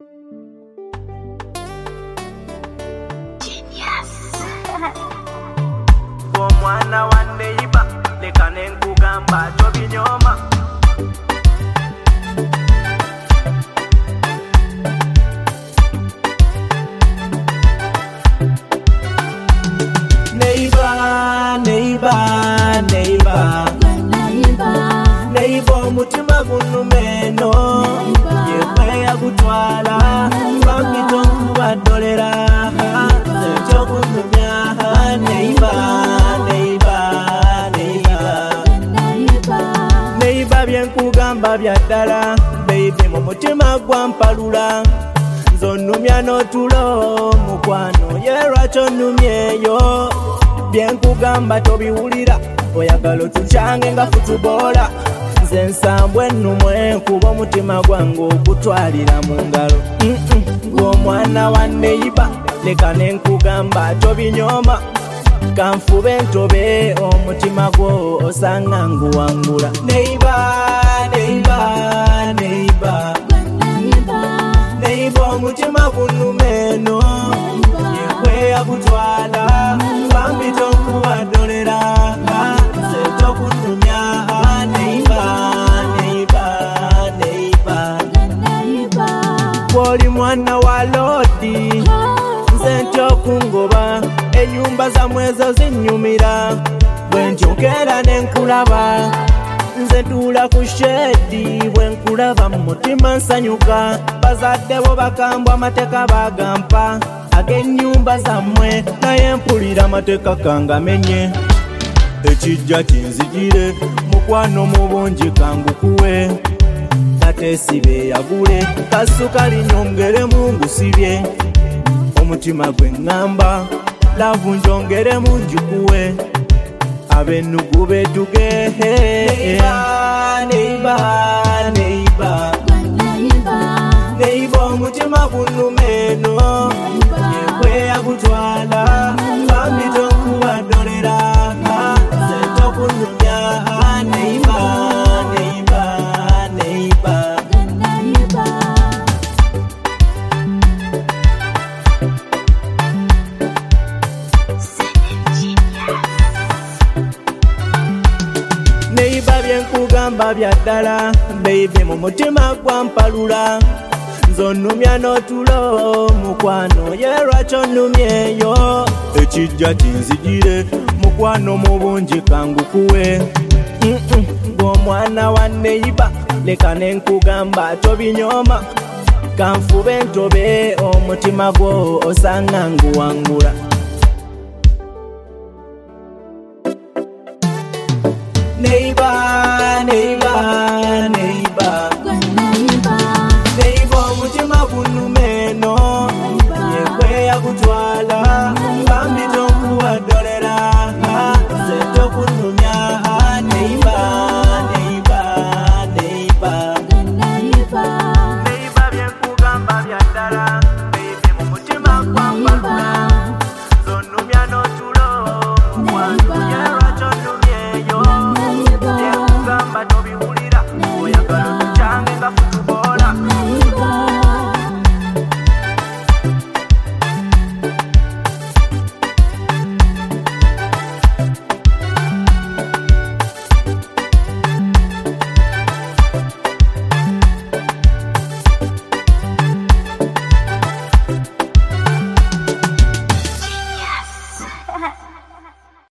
Omwana wa neighbor leka nenkugamba tobinyoma. Neighbor mutima gunumeno yekwe yagutwala bambito kubadolera ekyo kunumya. Neighbor byenkugamba byaddala baby mu mutima gwampalula nzonnumya n'otulo mukwano yerwakyo nnumyeyo byenkugamba tobiwulira oyagala otukyange nga futubola nze nsambwe ennumwe kuba omutima gwange ogutwalira mu ngalo. Ng'omwana wa neighbor leka nenkugamba tobinyoma kanfube ntobe omutima gwo osanga nguwangula. Neighbor omutima gunumeno yekwe yagutwala bambito nkubadolera seto kunumya. Gwoli mwana wa lodi nze ntya okungoba enyumba zamwe ezo zinnyumira bwe ntyokera nenkulaba nze ntuula ku shedi bwe nkulaba mu mutima nsanyuka bazadde bo bakambwa amateeka bagampa ag'ennyumba zammwe naye mpulira amateeka kangamenye ekijja kinzigire mukwano mu bungi kangukuwe tatesibe yagule kasukali nyongeremu ngusibye omutima gwe ŋŋamba lavu njongeremu njikuwe abennugu betugehe. Neighbor omutima gunumeno yekwe yagutwala bambito nkubadolera seto kunumya. Neighbor byenkugamba byaddala baby mu mutima gwampalula nzonnumya n'otulo mukwano yerwakyo nnumyeyo ekijja kinzigire mukwano mu bungi kangukuwe. Ng'omwana wa neighbor leka nenkugamba tobinyoma kanfube ntobe omutima gwo osanga nguwangula. Neighbor